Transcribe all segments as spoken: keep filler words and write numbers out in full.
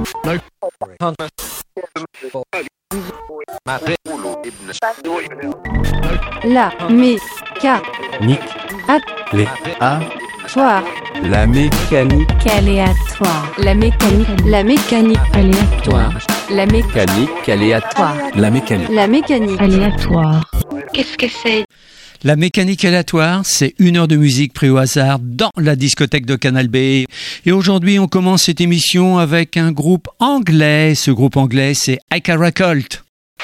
La mécanique à les a Toi. La mécanique aléatoire. La mécanique. La mécanique aléatoire. La mécanique aléatoire. La mécanique. La mécanique aléatoire. Qu'est-ce que c'est? La mécanique aléatoire, c'est une heure de musique prise au hasard dans la discothèque de Canal B. Et aujourd'hui, on commence cette émission avec un groupe anglais. Ce groupe anglais, c'est Ikara Cult.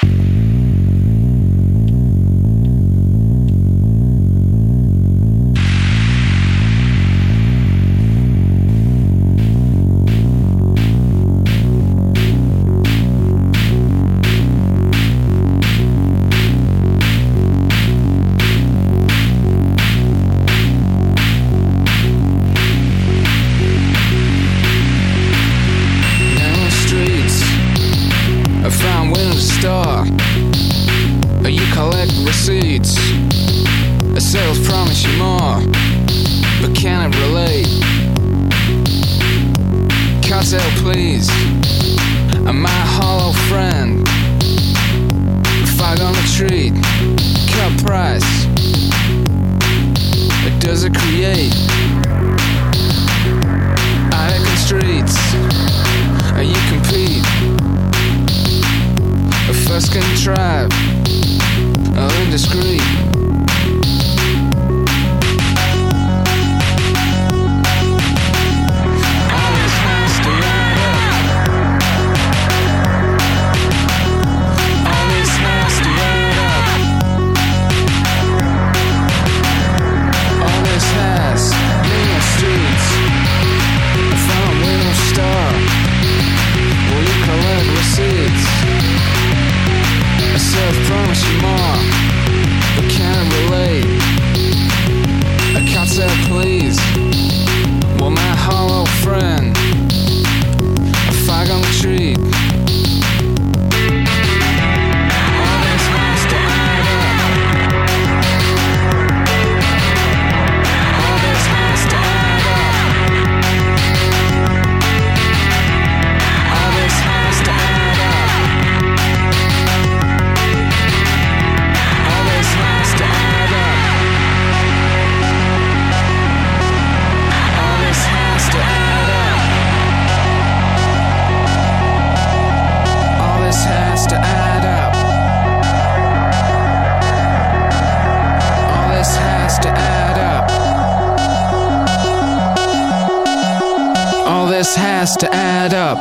Has to add up.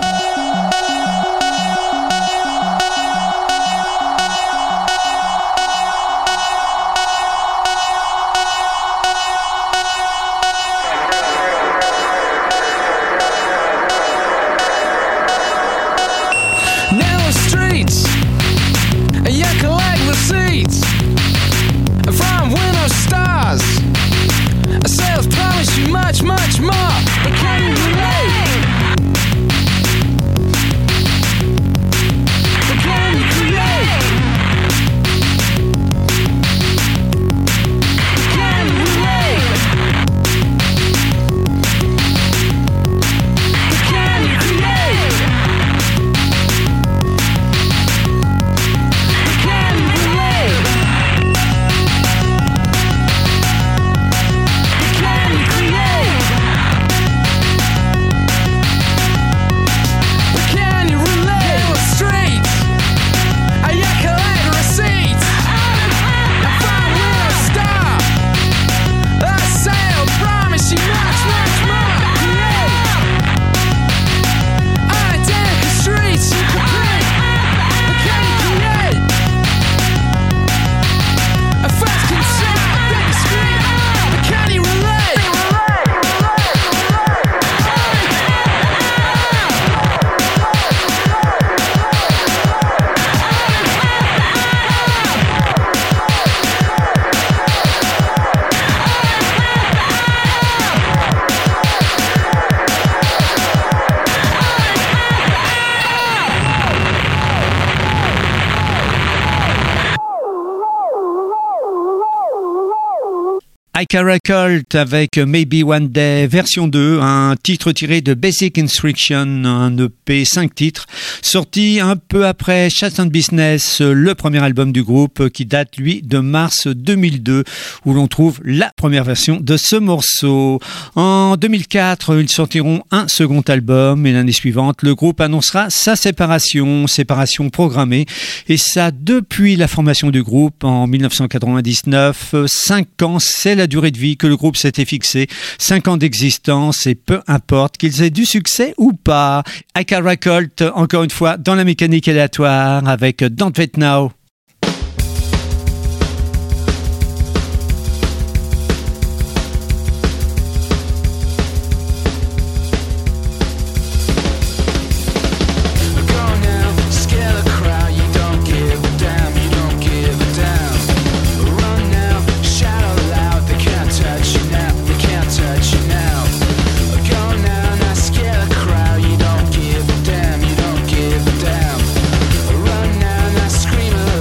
Narrow streets, you collect receipts from window stars. Sales promise you much, much more, but can you relate? Ikara Cult avec Maybe One Day version deux, un titre tiré de Basic Instruction, un E P cinq titres, sorti un peu après Chat and Business, le premier album du groupe qui date lui de mars deux mille deux, où l'on trouve la première version de ce morceau. En deux mille quatre, ils sortiront un second album et l'année suivante, le groupe annoncera sa séparation, séparation programmée, et ça depuis la formation du groupe en dix-neuf cent quatre-vingt-dix-neuf. cinq ans, c'est la durée de vie que le groupe s'était fixé, cinq ans d'existence, et peu importe qu'ils aient du succès ou pas. Ikara Cult, encore une fois, dans la mécanique aléatoire avec Don't Wait Now. Scream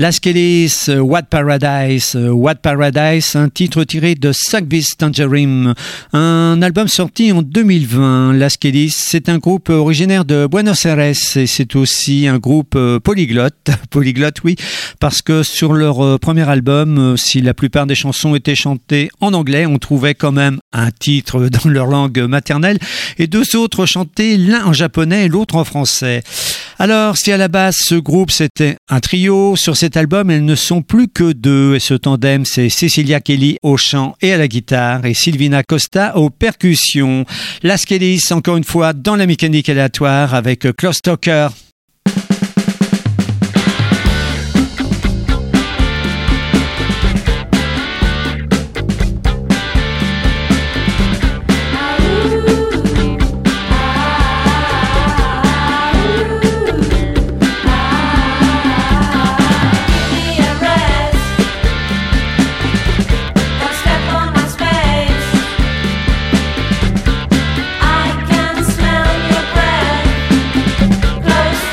Las Kellys, What Paradise, What Paradise, un titre tiré de Suckbeast Tangerine, un album sorti en deux mille vingt. Las Kellys, c'est un groupe originaire de Buenos Aires et c'est aussi un groupe polyglotte, polyglotte oui, parce que sur leur premier album, si la plupart des chansons étaient chantées en anglais, on trouvait quand même un titre dans leur langue maternelle et deux autres chantés, l'un en japonais et l'autre en français. Alors, si à la base ce groupe c'était un trio, sur cet album elles ne sont plus que deux et ce tandem c'est Cecilia Kelly au chant et à la guitare et Silvina Costa aux percussions. Las Kellys encore une fois dans la mécanique aléatoire avec Klaus Stalker. Close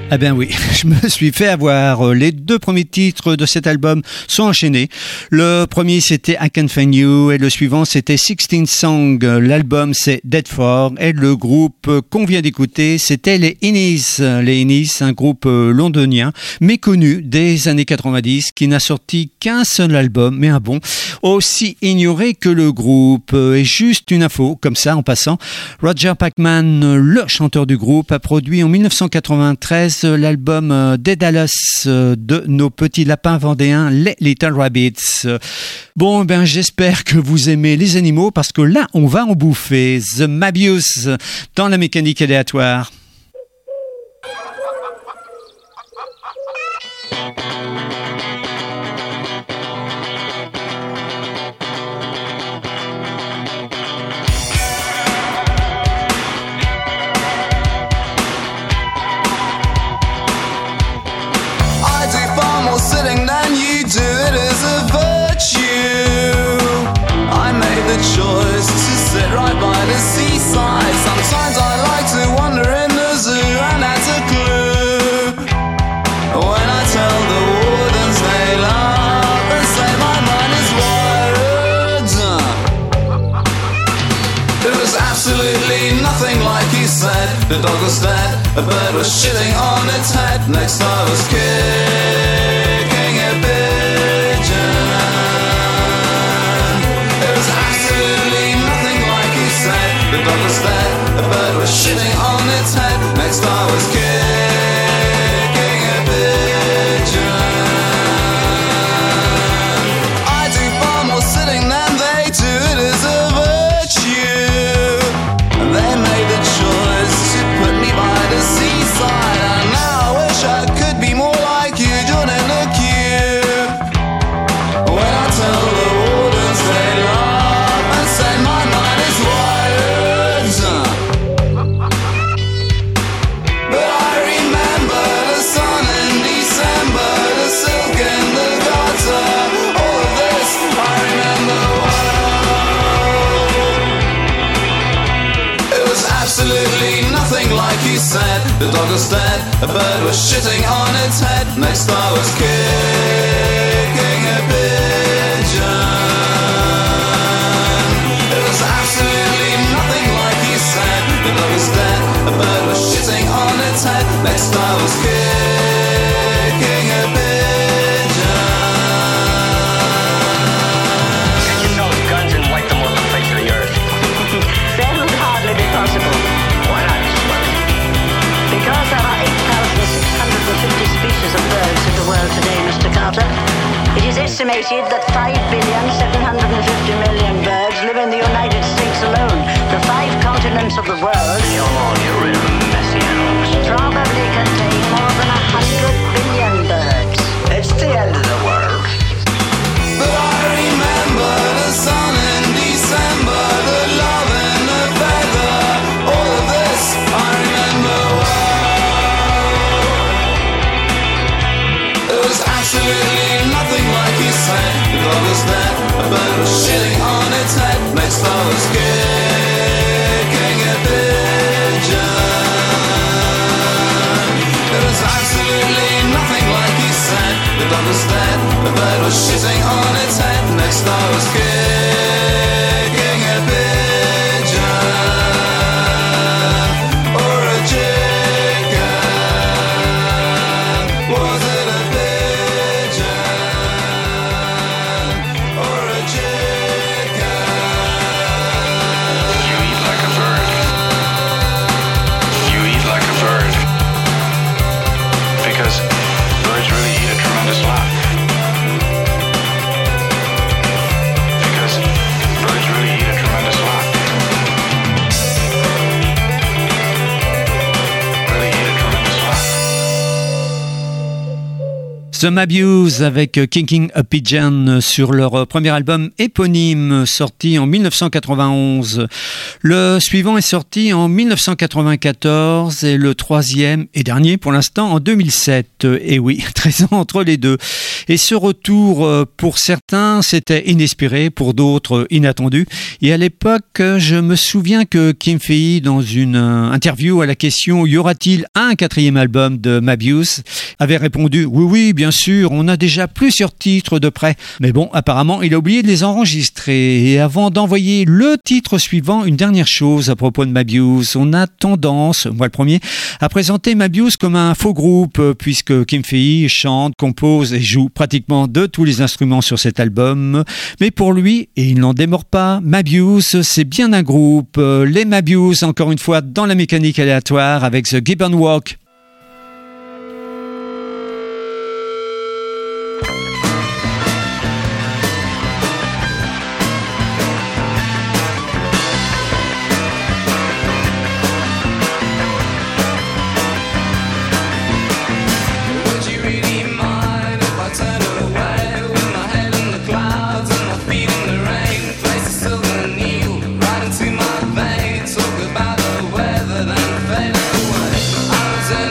Eh bien oui, je me suis fait avoir. Les deux premiers titres de cet album sont enchaînés. Le premier c'était I Can Find You et le suivant c'était sixteen Songs. L'album c'est Dead For et le groupe qu'on vient d'écouter c'était les Innis. Les Innis, un groupe londonien méconnu des années quatre-vingt-dix qui n'a sorti qu'un seul album, mais un bon, aussi ignoré que le groupe. Et juste une info, comme ça en passant, Roger Packman, le chanteur du groupe, a produit en dix-neuf cent quatre-vingt-treize l'album Daedalus de nos petits lapins vendéens, les Little Rabbits. Bon, ben j'espère que vous aimez les animaux parce que là, on va en bouffer. The Mabius dans la mécanique aléatoire. Sitting than you do, it is a virtue. I made the choice to sit right by the seaside. Sometimes I like to wander in the zoo, and that's a clue. When I tell the wardens they laugh and say my mind is wired. It was absolutely nothing like you said. The dog was dead, a bird was shitting on its head. Next I was killed. The dog was dead, a bird was shitting on its head. Next I was kicking a pigeon. I do far more sitting than they do, it is a virtue. And they made the choice to put me by the seaside. And now I wish I could be more like you, join in the queue. When I tell the wardens they laugh and say my mind is wild. Absolutely nothing like you said. The dog was dead, a bird was shitting on its head. Next I was kicking a pigeon. It was absolutely nothing like you said. The dog was dead, a bird was shitting on its head. Next I was kicking a pigeon. Get yourselves guns and wipe them off the face of the earth. That would hardly be possible. Why not, Smurf? Because there are eight thousand six hundred fifty species of birds in the world today, Mister Carter. It is estimated that five billion seven hundred fifty million birds live in the United States alone, the five continents of the world. Come on, you're rid of messy animals. Probably contain more than a hundred billion birds. It's the end of the world. But I remember the sun in December, the love and the feather. All of this I remember well. It was absolutely nothing like you said. The dog was dead, a bird was shitting on its head. Next I was kicking a pigeon. It was absolutely nothing like you said. The dog was dead, the bird was shitting on its head. Next I was kicking a pigeon. Or a chicken. Was it a pigeon? Or a chicken? The Mabuse avec Kicking a Pigeon sur leur premier album éponyme sorti en dix-neuf cent quatre-vingt-onze. Le suivant est sorti en dix-neuf cent quatre-vingt-quatorze et le troisième et dernier pour l'instant en deux mille sept. Et oui, treize ans entre les deux. Et ce retour, pour certains, c'était inespéré, pour d'autres, inattendu. Et à l'époque, je me souviens que Kim Fee, dans une interview à la question « Y aura-t-il un quatrième album de Mabuse ?» avait répondu « Oui, oui, bien sûr, on a déjà plusieurs titres de près. » Mais bon, apparemment, il a oublié de les enregistrer. Et avant d'envoyer le titre suivant, une dernière chose à propos de Mabuse. On a tendance, moi le premier, à présenter Mabuse comme un faux groupe, puisque Kim Fee chante, compose et joue pratiquement de tous les instruments sur cet album. Mais pour lui, et il n'en démord pas, Mabuse, c'est bien un groupe. Les Mabuse, encore une fois, dans la mécanique aléatoire avec The Gibbon Walk. Talk about the weather, then fade away. I was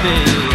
me.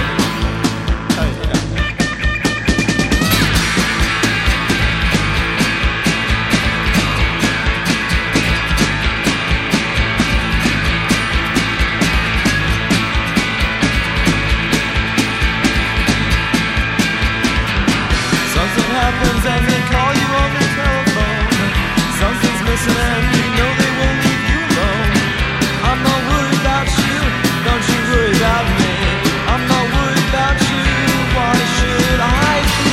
Happens and they call you on the telephone. Something's missing and you know they won't leave you alone. I'm not worried about you, don't you worry about me. I'm not worried about you, why should I be?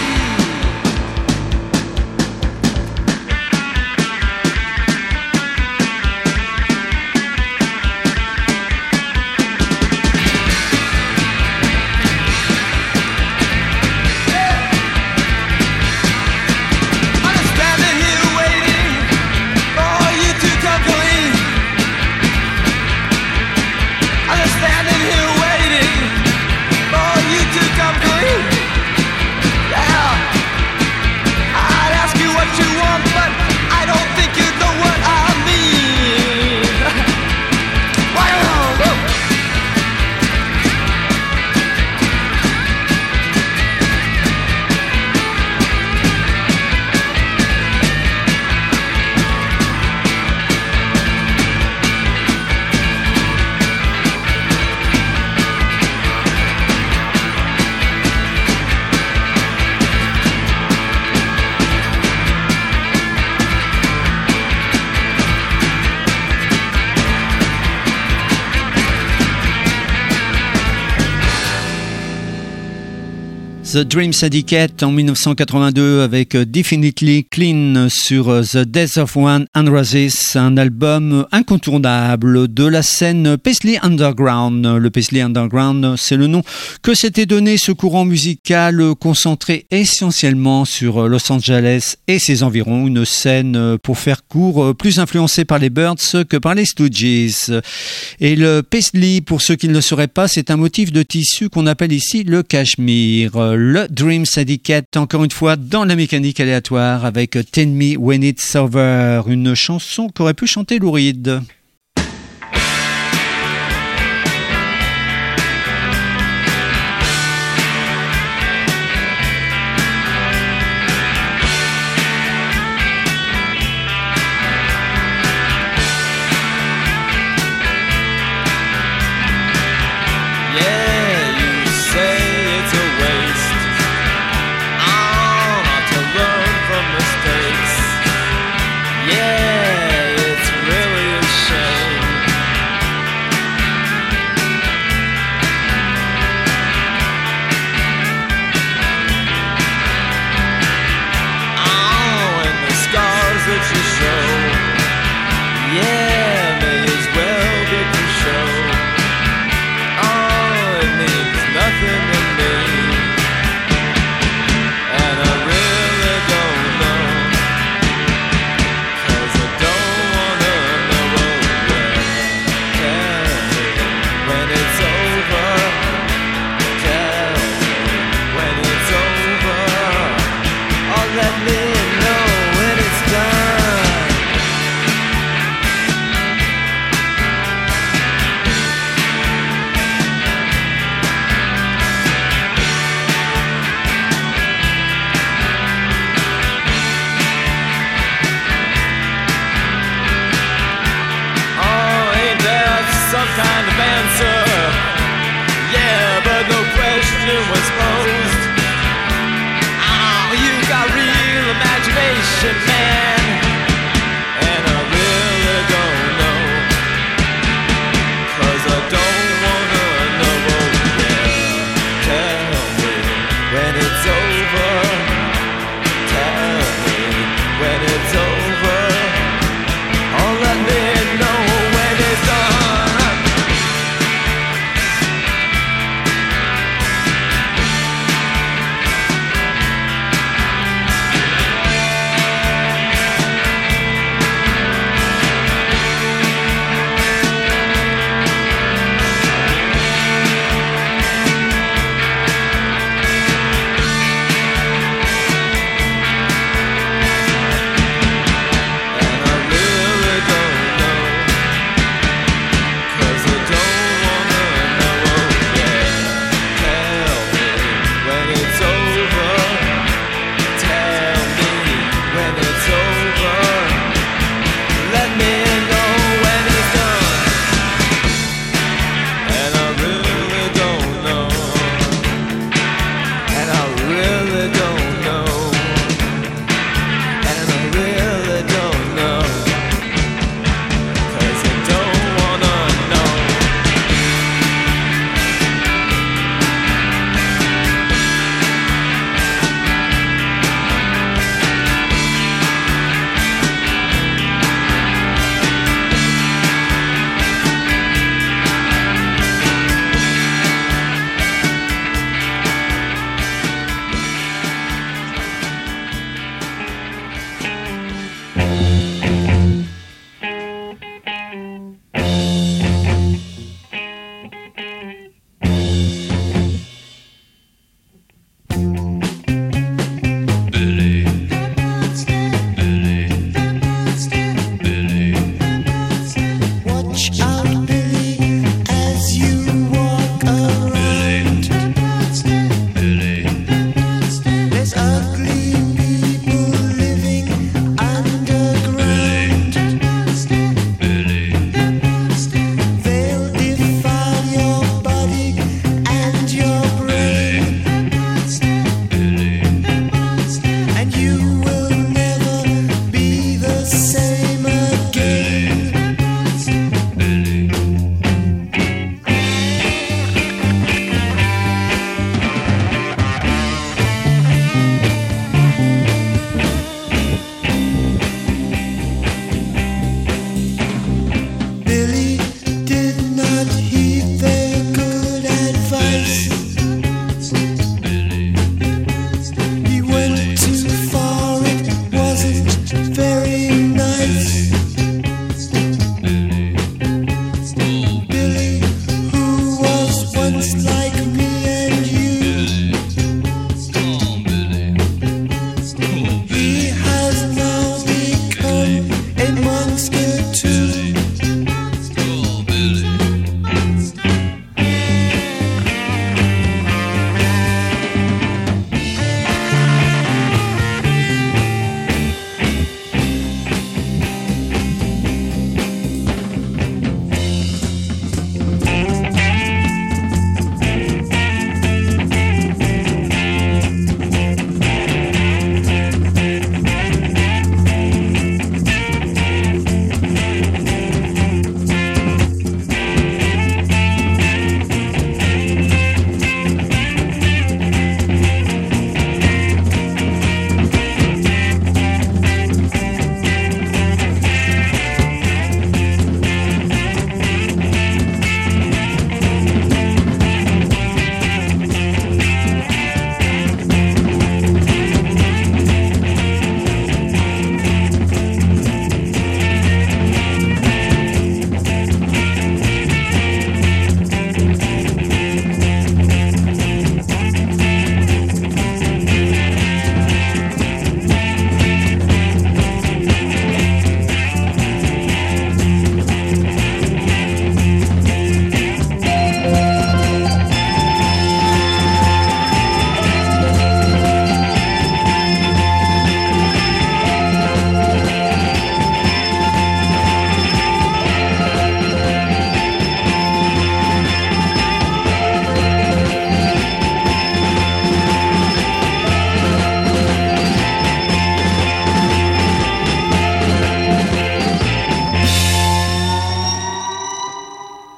The Dream Syndicate en dix-neuf cent quatre-vingt-deux avec Definitely Clean sur The Death of One and Roses, un album incontournable de la scène Paisley Underground. Le Paisley Underground, c'est le nom que s'était donné ce courant musical concentré essentiellement sur Los Angeles et ses environs, une scène, pour faire court, plus influencée par les Byrds que par les Stooges. Et le Paisley, pour ceux qui ne le sauraient pas, c'est un motif de tissu qu'on appelle ici le cachemire. Le Dream Syndicate, encore une fois, dans la mécanique aléatoire avec Tell Me When It's Over, une chanson qu'aurait pu chanter Lou Reed.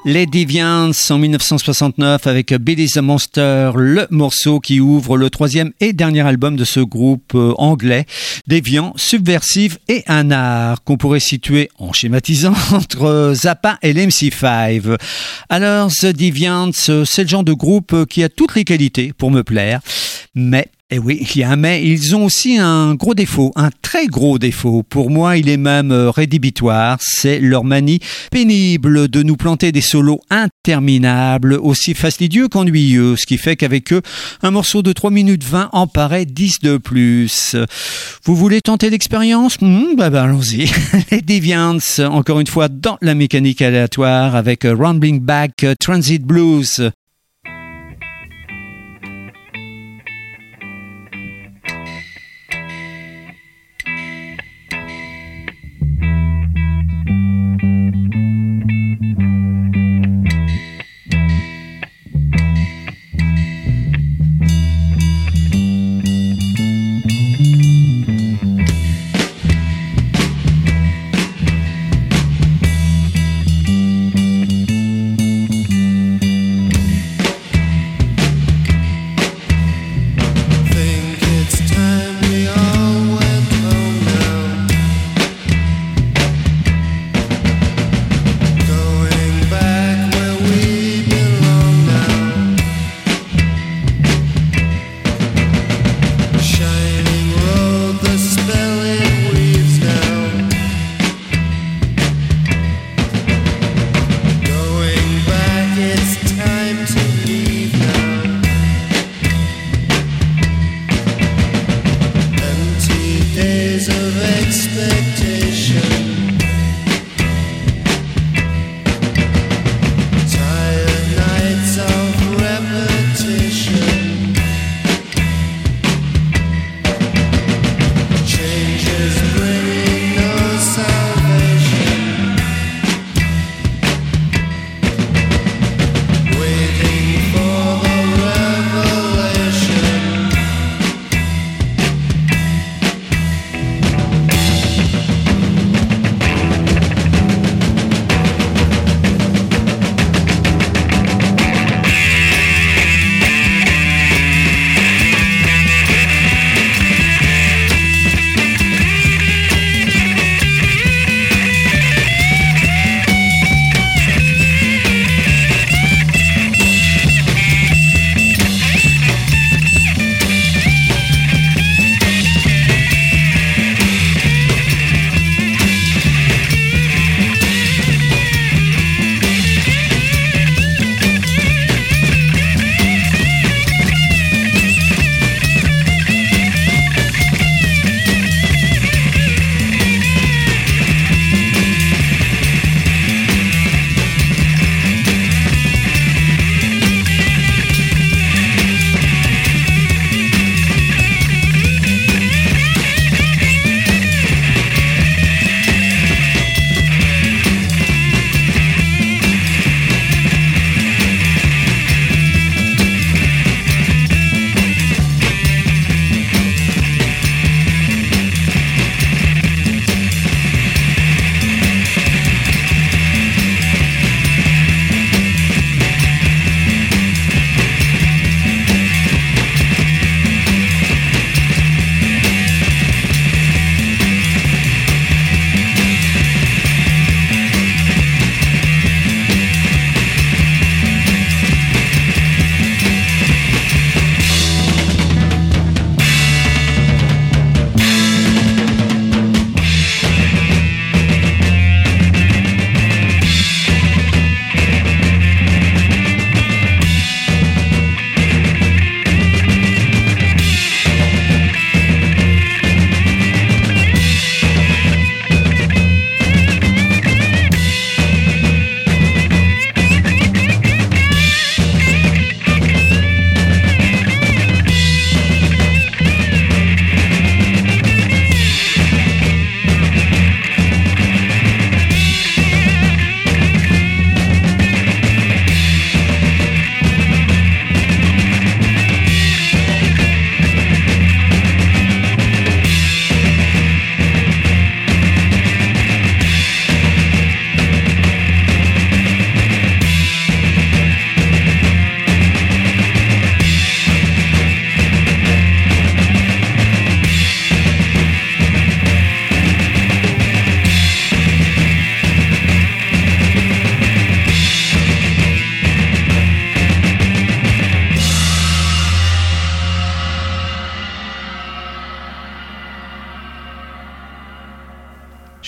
Les Deviants en dix-neuf cent soixante-neuf avec Billy the Monster, le morceau qui ouvre le troisième et dernier album de ce groupe euh, anglais, déviant, subversif et un art qu'on pourrait situer en schématisant entre Zappa et l'M C cinq. Alors The Deviants, c'est le genre de groupe qui a toutes les qualités pour me plaire, mais et oui, il y a un mais, ils ont aussi un gros défaut, un très gros défaut. Pour moi, il est même rédhibitoire, c'est leur manie pénible de nous planter des solos interminables, aussi fastidieux qu'ennuyeux, ce qui fait qu'avec eux, un morceau de trois minutes vingt en paraît dix de plus. Vous voulez tenter l'expérience ? mmh, bah, bah allons-y. Les Deviants, encore une fois, dans la mécanique aléatoire avec Rumbling Back Transit Blues.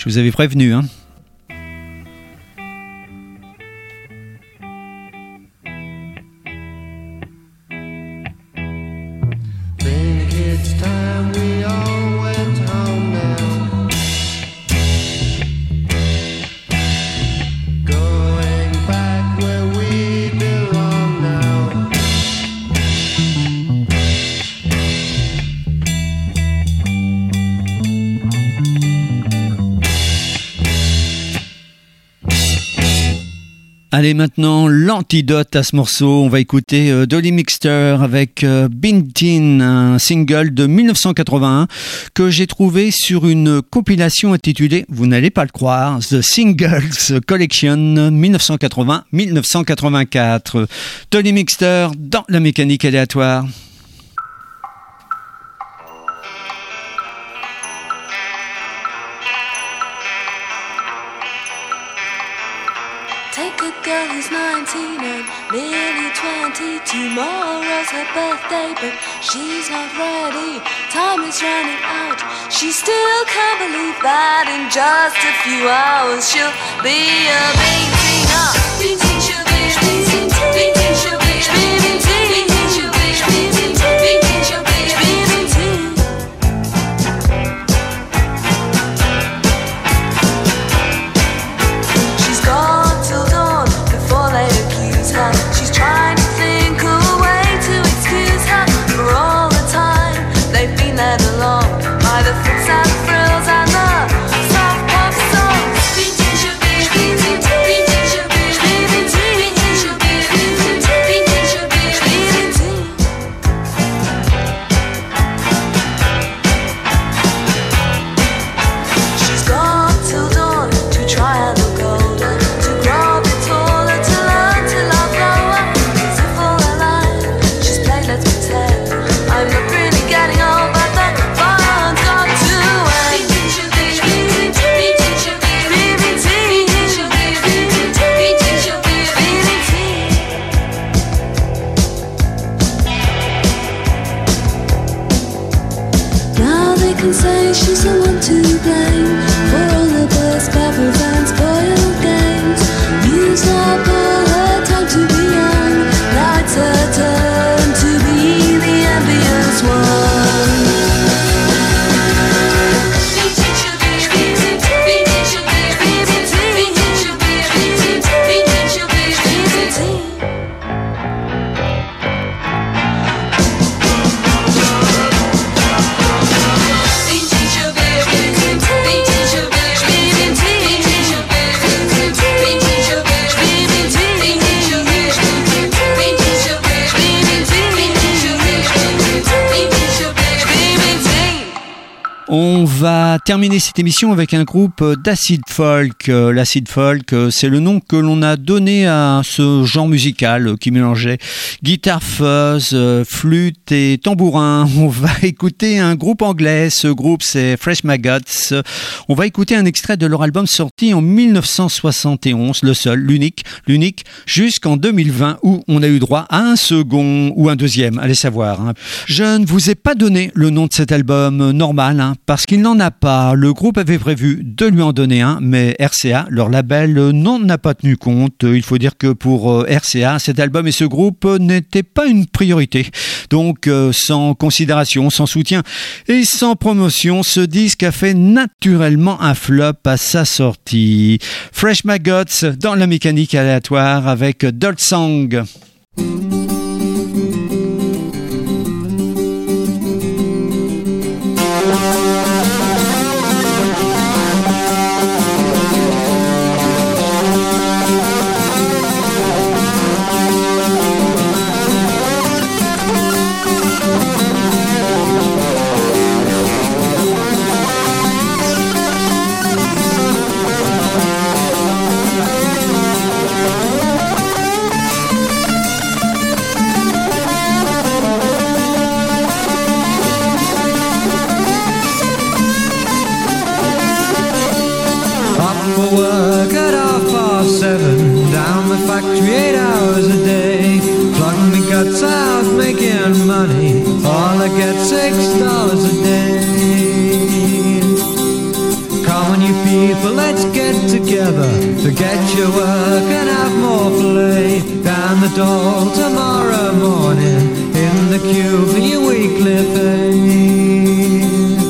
Je vous avais prévenu, hein. Think it's time we all went home now. Going back where we belong now. Allez, maintenant, l'antidote à ce morceau. On va écouter euh, Dolly Mixter avec euh, Bintin, un single de mille neuf cent quatre-vingt-un que j'ai trouvé sur une compilation intitulée, vous n'allez pas le croire, The Singles Collection mille neuf cent quatre-vingts mille neuf cent quatre-vingt-quatre. Dolly Mixter dans la mécanique aléatoire. Take a girl who's nineteen and nearly twenty. Tomorrow's her birthday, but she's not ready. Time is running out. She still can't believe that in just a few hours she'll be a beating up. Beating, she'll be a beating, beating, she'll be a beating, beating, she'll be a beating, beating, she'll be a beating. She's gone till dawn before they accuse her. She's trying to think of a way to excuse her for all the time they've been led along by the fits and thrills and the soft pop songs. Beating, she'll be a beating, beating, she'll be a beating, beating, she'll be a beating, beating, she'll be a beating. She's gone till dawn to try and look older, to grow a bit taller, to learn to love lower. As if all her life she's played let's pretend. I'm not really getting old, but the fun's got to end. Beating, she'll be a beating, beating, she'll be a beating, beating, she'll be a beating, beating, she'll be a beating. Now they can say she's the one to blame for all the boys' Bible and spoiled games. Used up all her time to be young. Now it's her turn to be the envious one. Beating, she'll be a beating, beating, she'll be a beating, beating, she'll be a beating, beating, she'll be a beating. Beating, she'll be a beating, beating, she'll be a beating, beating, she'll be a beating, beating, she'll be a beating, beating, she'll be a beating, beating, she'll be a beating, beating, she'll be a beating, beating, she'll be a beating. On va terminer cette émission avec un groupe d'acid folk. Euh, L'acid folk, euh, c'est le nom que l'on a donné à ce genre musical euh, qui mélangeait guitare fuzz, euh, flûte et tambourin. On va écouter un groupe anglais. Ce groupe, c'est Fresh Maggots. On va écouter un extrait de leur album sorti en mille neuf cent soixante et onze, le seul, l'unique, l'unique, jusqu'en deux mille vingt où on a eu droit à un second ou un deuxième, allez savoir. Hein. Je ne vous ai pas donné le nom de cet album euh, normal, hein, parce qu'il n'en a pas. Le groupe avait prévu de lui en donner un, mais R C A, leur label, n'en a pas tenu compte. Il faut dire que pour R C A, cet album et ce groupe n'étaient pas une priorité. Donc, sans considération, sans soutien et sans promotion, ce disque a fait naturellement un flop à sa sortie. Fresh Maggots dans la mécanique aléatoire avec Dirt Song. Beating, Forget your work and have more play. Down the door tomorrow morning, in the queue for your weekly pay.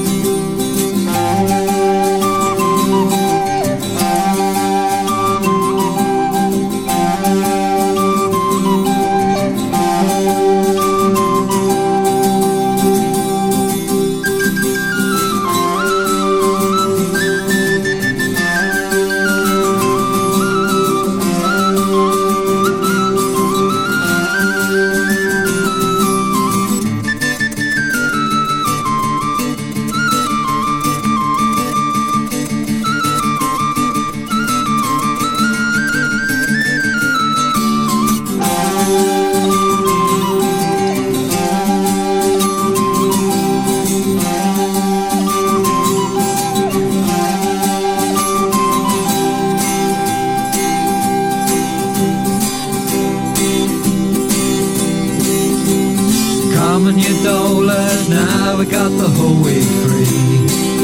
Now we got the whole week free.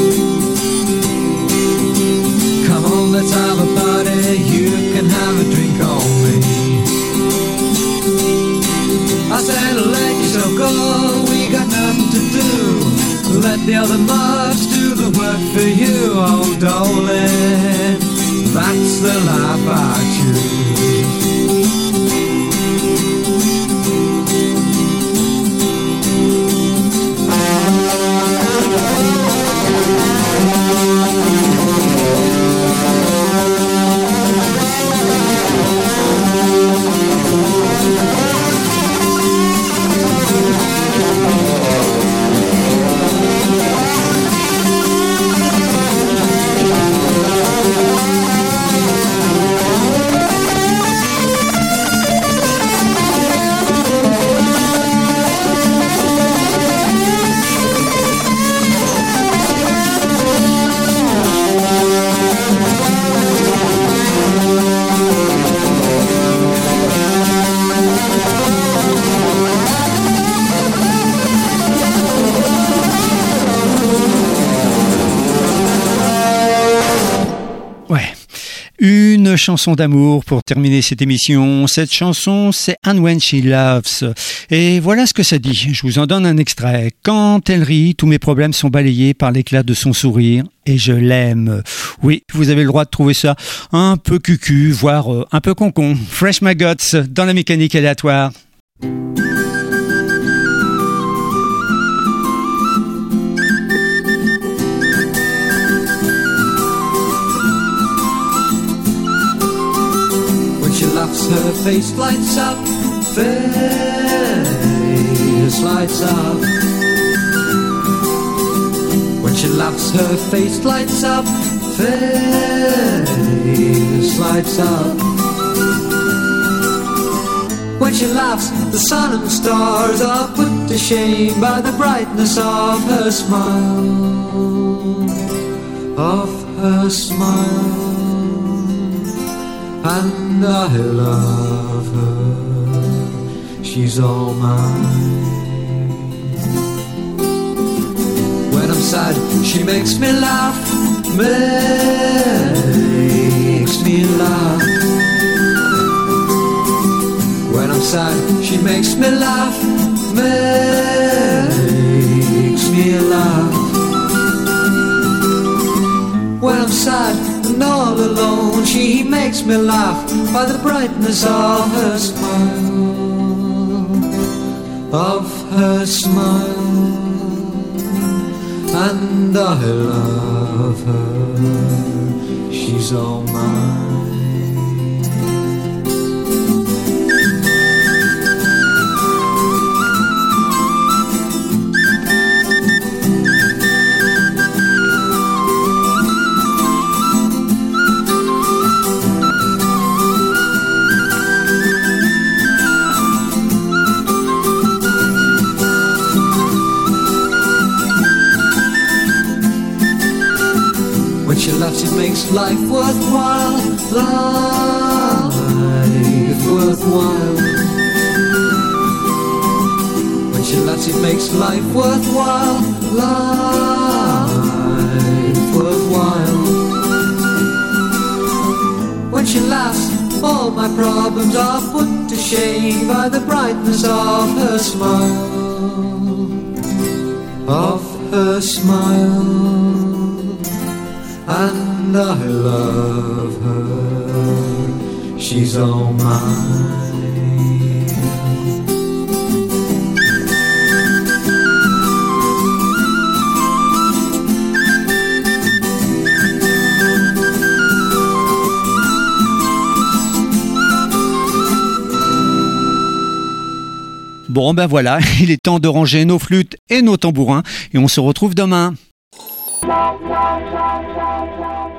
Come on, let's have a party. You can have a drink on me. I said, let yourself go. We got nothing to do. Let the other mugs do the work for you. Oh, darling, that's the life I choose. Une chanson d'amour pour terminer cette émission. Cette chanson, c'est And When She Loves. Et voilà ce que ça dit. Je vous en donne un extrait. Quand elle rit, tous mes problèmes sont balayés par l'éclat de son sourire. Et je l'aime. Oui, vous avez le droit de trouver ça un peu cucu, voire euh, un peu concon. Fresh Maggots dans la mécanique aléatoire. Her face lights up, face lights up. When she laughs, her face lights up, face lights up. When she laughs, the sun and stars are put to shame by the brightness of her smile, of her smile. And I love her, she's all mine. When I'm sad, she makes me laugh, makes me laugh. When I'm sad, she makes me laugh, makes me laugh. When I'm sad and all alone, she makes me laugh by the brightness of her smile, of her smile. And I love her, she's all mine. She laughs, it makes life worthwhile, life worthwhile. When she laughs, it makes life worthwhile, life worthwhile. When she laughs, all my problems are put to shame by the brightness of her smile, of her smile. And I love her, she's all mine. Bon ben voilà, il est temps de ranger nos flûtes et nos tambourins et on se retrouve demain.